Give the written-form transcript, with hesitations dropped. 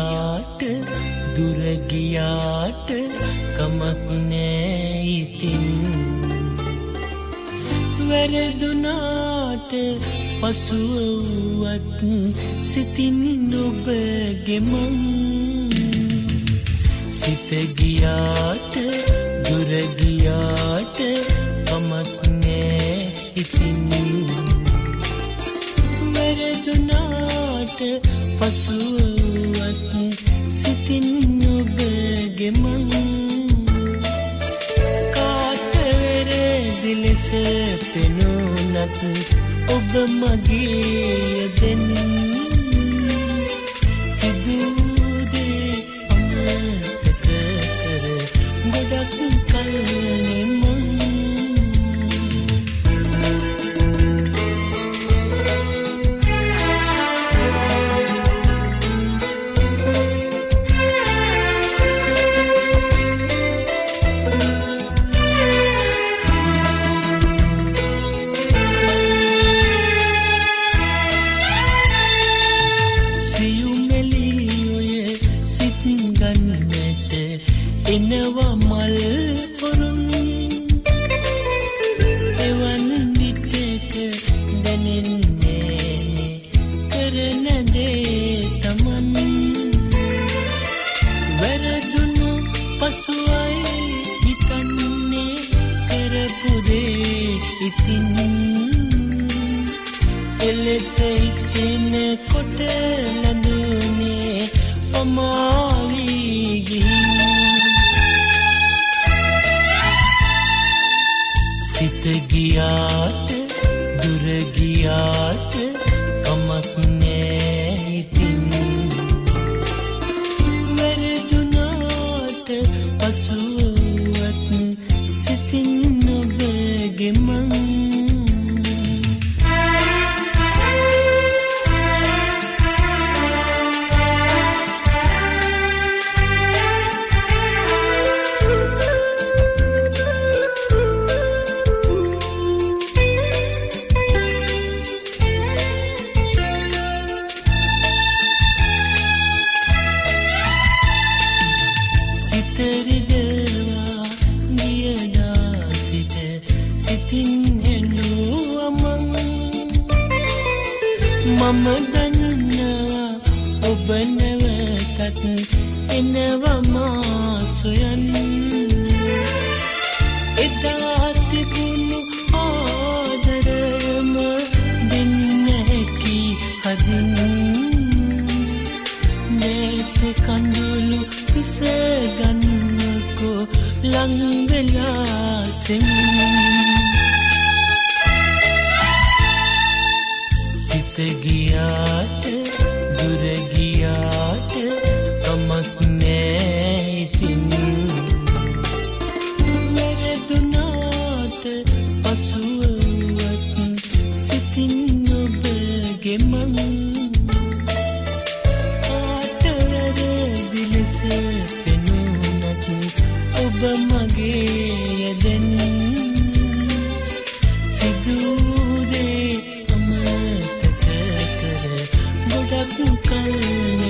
ගියාට දුර ගියාට කමක් නෑ ඉතින් වැරදුනාට පසුවත් සිතින් ඔබගේ මං සිත ගියාට දුර ගියාට කමක් නෑ ඉතින් වැරදුනාට පසුවත් සිතින් ඔබගේ මං කාට වැරදි ලෙස පෙනුනත් ඔබ මගේ දෙන්න සිදුදේ අමතක කර ගොඩක් කල්නේ මං එනවා මල් පොරුන් එවන් විටක දැනෙන්නේ කරන දේ තමන් වැරදුණු පසුයි හිතන්නේ කරපු දේ ඉතින් එලෙස හිතෙන කොට ලඳුනේ පමාවී ගිහින් සිත ගියාට දුර ගියාට කමක් නෑ ඉතින් වැරදුනාට පසුවත් සිතින් ඔබගේ මං සිතරිදවා නියදා සිට සිතින් හෙන්නුව මං මම දන්නවා ඔබ නැවතත් එනවා මා සොයන් එදා තිබුණු ආදරයම දෙන්න හැකි හදින් නැස කඳුළු ගන්නකෝ ලංවෙලා සෙමින් සිත ගියාට දුර ගියාට කමක් නෑ ඉතින් වැරදුනාට පසුවත් සිතින් ඔබගේ මං ඔබ මගේ යදෙන් සිදුදේ අමතක කර ගොඩක් කල්